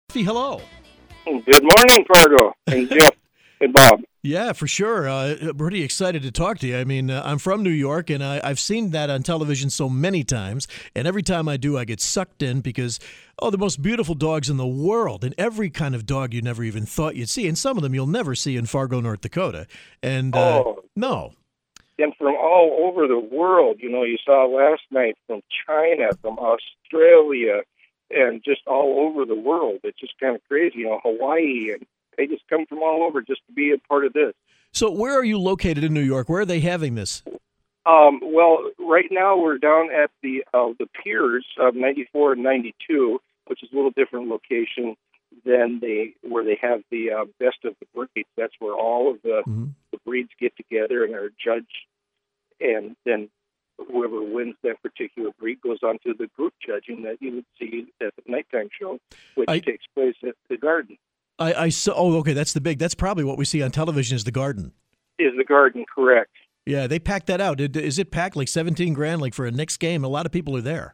Hello. Good morning, Fargo and Jeff and Bob. Yeah, for sure. Pretty excited to talk to you. I mean, I'm from New York, and I've seen that on television so many times. And every time I do, I get sucked in because, the most beautiful dogs in the world, and every kind of dog you never even thought you'd see. And some of them you'll never see in Fargo, North Dakota. And no. And from all over the world, you saw last night from China, from Australia, and just all over the world. It's just kind of crazy, Hawaii, and they just come from all over just to be a part of this. So where are you located in New York? Where are they having this? Well, right now we're down at the piers of 94 and 92, which is a little different location than where they have the best of the breeds. That's where all of the breeds get together and are judged, and then whoever wins that particular breed goes on to the group judging that you would see at the nighttime show, which takes place at the Garden. I saw. Oh, okay. That's probably what we see on television is the Garden. Is the Garden correct? Yeah, they packed that out. Is it packed like 17 grand, like for a Knicks game? A lot of people are there.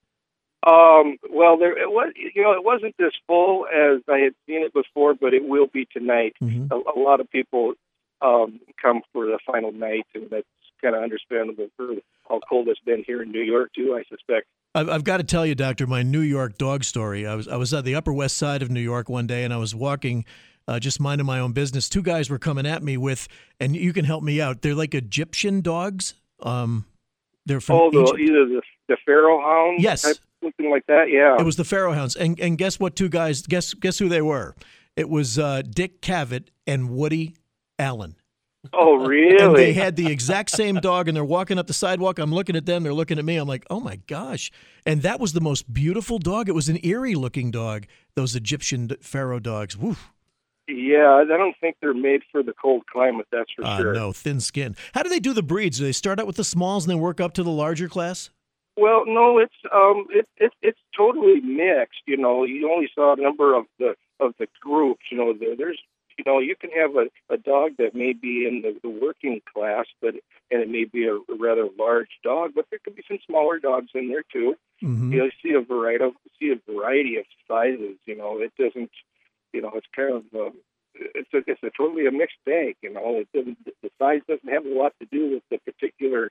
Well, it wasn't as full as I had seen it before, but it will be tonight. Mm-hmm. A lot of people come for the final night, and that's kind of understandable for how cold it's been here in New York too, I suspect. I've got to tell you, Doctor, my New York dog story. I was at the Upper West Side of New York one day, and I was walking, just minding my own business. Two guys were coming at me with, and you can help me out. They're like Egyptian dogs. They're from Egypt. Either the Pharaoh Hounds, yes, something like that. Yeah, it was the Pharaoh Hounds, and guess what? Two guys. Guess who they were? It was Dick Cavett and Woody Allen. Oh, really? And they had the exact same dog, and they're walking up the sidewalk. I'm looking at them. They're looking at me. I'm like, oh, my gosh. And that was the most beautiful dog. It was an eerie-looking dog, those Egyptian pharaoh dogs. Woo. Yeah, I don't think they're made for the cold climate, that's for sure. No, thin skin. How do they do the breeds? Do they start out with the smalls and then work up to the larger class? Well, no, it's totally mixed. You only saw a number of the groups. There's you can have a dog that may be in the working class, and it may be a rather large dog, but there could be some smaller dogs in there too. Mm-hmm. You see a variety of sizes. It doesn't. It's kind of it's a totally a mixed bag. The size doesn't have a lot to do with the particular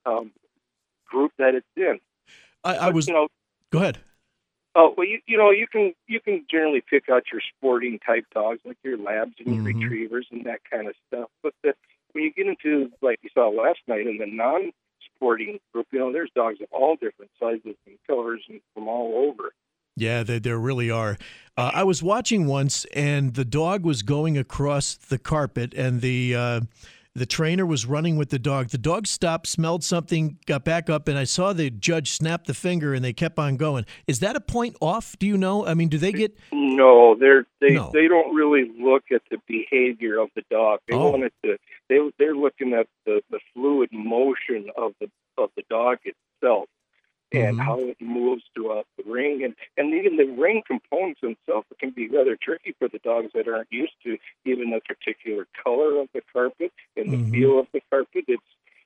group that it's in. Go ahead. Oh, well, you can generally pick out your sporting type dogs like your labs and your retrievers and that kind of stuff. But when you get into, like you saw last night, in the non-sporting group, there's dogs of all different sizes and colors and from all over. Yeah, there really are. I was watching once, and the dog was going across the carpet, and the trainer was running with the dog. The dog stopped, smelled something, got back up, and I saw the judge snap the finger, and they kept on going. Is that a point off? Do you know? I mean, do they get? No, they don't really look at the behavior of the dog. They're looking at the fluid motion of the dog itself. And how it moves throughout the ring. And even the ring components themselves can be rather tricky for the dogs that aren't used to even the particular color of the carpet and the feel of the carpet. It's,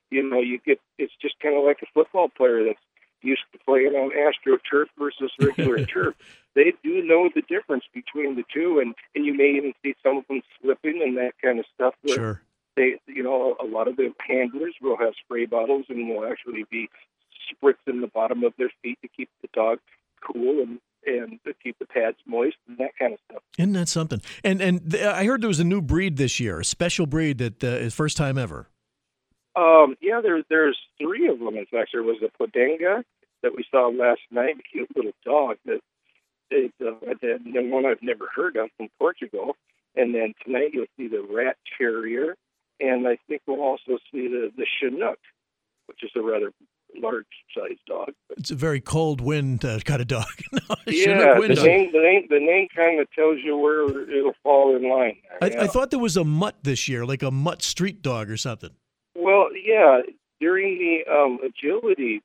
it's just kind of like a football player that's used to playing on AstroTurf versus regular turf. They do know the difference between the two, and you may even see some of them slipping and that kind of stuff. Sure. They, a lot of the handlers will have spray bottles and will actually be spritz in the bottom of their feet to keep the dog cool and to keep the pads moist and that kind of stuff. Isn't that something? And I heard there was a new breed this year, a special breed that is first time ever. Yeah, there's three of them. In fact, there was a Podenga that we saw last night, a cute little dog and then one I've never heard of from Portugal. And then tonight you'll see the Rat Terrier, and I think we'll also see the Chinook, which is a rather large-sized dog. It's a very cold wind kind of dog. Yeah, the name kind of tells you where it'll fall in line. I thought there was a mutt this year, like a mutt street dog or something. Well, yeah, during the agility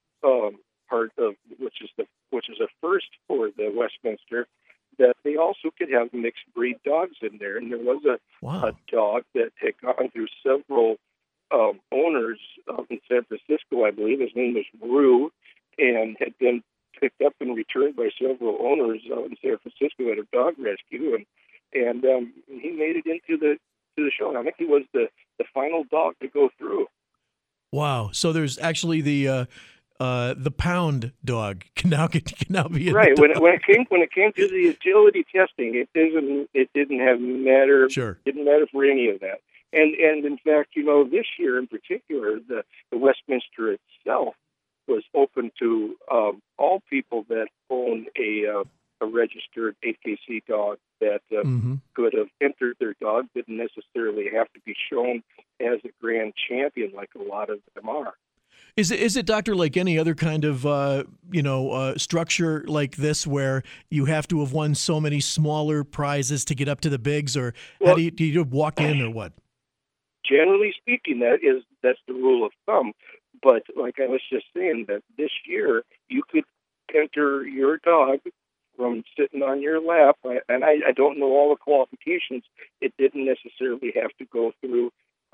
part of which is a first for the Westminster, that they also could have mixed breed dogs in there, and there was a dog that had gone through several owners in San Francisco, I believe. His name was Rue, and had been picked up and returned by several owners out in San Francisco at a dog rescue, and he made it into the show. I think he was the final dog to go through. Wow! So there's actually the pound dog can now be right. When it came to the agility testing, it didn't have matter. Sure. Didn't matter for any of that. And in fact, this year in particular, the Westminster itself was open to all people that own a registered AKC dog that could have entered their dog. Didn't necessarily have to be shown as a grand champion like a lot of them are. Is it, Doctor, like any other kind of structure like this where you have to have won so many smaller prizes to get up to the bigs, or how do you walk in, or what? Generally speaking, that's the rule of thumb. But like I was just saying, that this year you could enter your dog from sitting on your lap, and I don't know all the qualifications. It didn't necessarily have to go through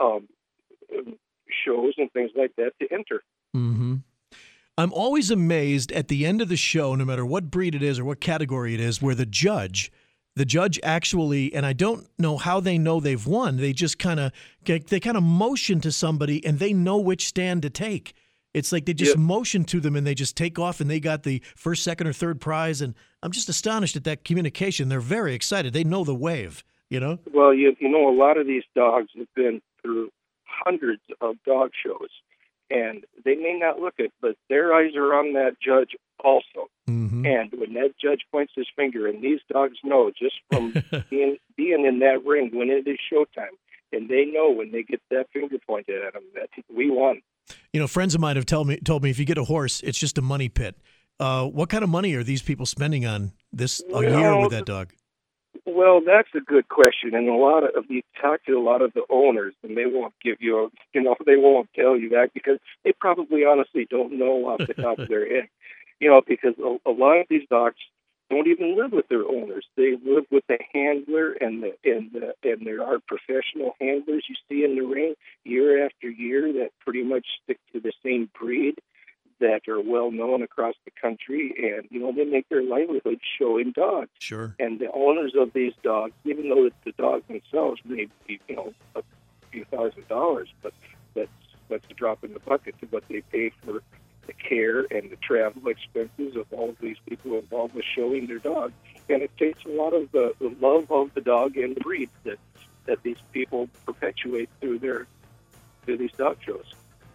shows and things like that to enter. Mm-hmm. I'm always amazed at the end of the show, no matter what breed it is or what category it is, where the judge actually, and I don't know how they know they've won, they just kind of motion to somebody and they know which stand to take. It's like they just motion to them and they just take off and they got the first, second, or third prize. And I'm just astonished at that communication. They're very excited. They know the wave, Well, a lot of these dogs have been through hundreds of dog shows, and they may not look it, but their eyes are on that judge also. Mm-hmm. And when that judge points his finger, and these dogs know just from being in that ring when it is showtime, and they know when they get that finger pointed at them that we won. Friends of mine have told me if you get a horse, it's just a money pit. What kind of money are these people spending on this a year with that dog? Well, that's a good question, and you talk to a lot of the owners, and they won't give you, they won't tell you that because they probably honestly don't know off the top of their head, because a lot of these dogs don't even live with their owners. They live with the handler, and there are professional handlers you see in the ring year after year that pretty much stick to the same breed, that are well known across the country, and they make their livelihood showing dogs. Sure. And the owners of these dogs, even though the dogs themselves may be a few $1,000s, but that's a drop in the bucket to what they pay for the care and the travel expenses of all of these people involved with showing their dog. And it takes a lot of the love of the dog and the breed that these people perpetuate through these dog shows.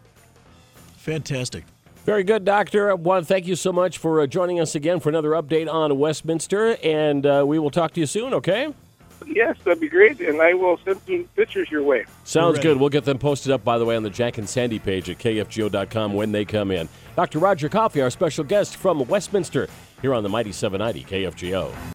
Fantastic. Very good, Doctor. I want to thank you so much for joining us again for another update on Westminster, and we will talk to you soon, okay? Yes, that'd be great, and I will send some pictures your way. Sounds good. We'll get them posted up, by the way, on the Jack and Sandy page at KFGO.com when they come in. Dr. Roger Coffey, our special guest from Westminster, here on the Mighty 790 KFGO.